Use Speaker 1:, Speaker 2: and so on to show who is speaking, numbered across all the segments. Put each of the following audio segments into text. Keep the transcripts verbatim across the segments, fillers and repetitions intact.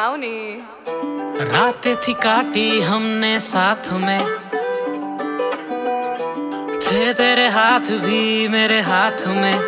Speaker 1: Brownie.
Speaker 2: रातें थी काटी हमने साथ में, थे तेरे हाथ भी मेरे हाथ में।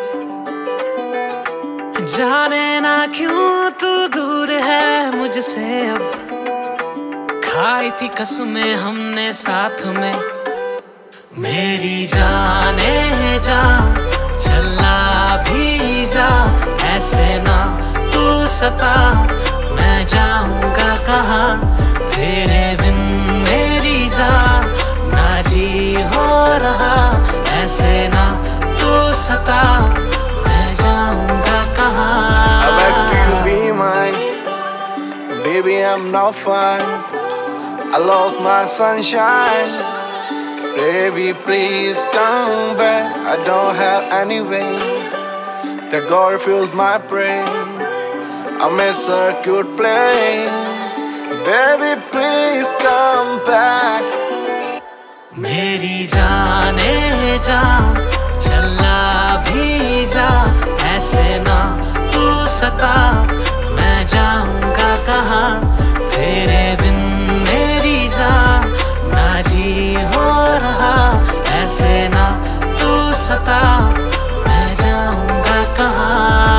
Speaker 2: जाने ना क्यों तू दूर है मुझसे अब, खाई थी कसमें हमने साथ में। मेरी जाने जा चला भी जा, ऐसे ना तू सता, मैं जाऊंगा कहाँ तेरे बिन मेरी जान ना जी हो रहा। ऐसे ना तू सता, मैं जाऊंगा कहाँ।
Speaker 3: I beg you be mine, baby I'm not fine. I lost my sunshine, baby please come back. I don't have any way, the God fills my brain. I miss her cute play, baby please come back.
Speaker 2: मेरी जाने जा चला भी जा, ऐसे ना तू सता, मैं जाऊंगा कहाँ तेरे बिन मेरी जान ना जी हो रहा। ऐसे ना तू सता, मैं जाऊंगा कहाँ।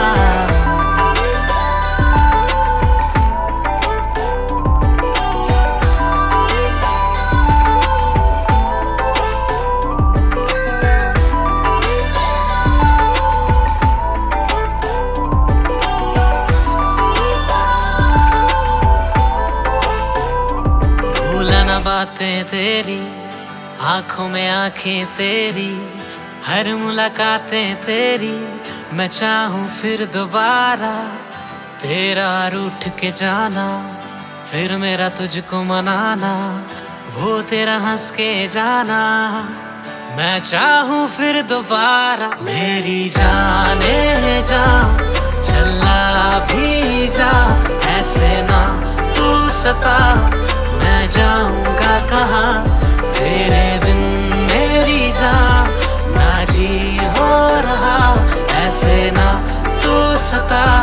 Speaker 2: बातें तेरी, आंखों में आंखें तेरी, हर मुलाकातें तेरी, मैं चाहूं फिर दोबारा तेरा रूठ के जाना, फिर मेरा तुझको मनाना, वो तेरा हंस के जाना। मैं चाहूं फिर दोबारा, मेरी जाने जा चला भी जा, ऐसे ना तू सता, मैं जाऊंगा कहाँ तेरे बिन मेरी जान ना जी हो रहा। ऐसे ना तू सता,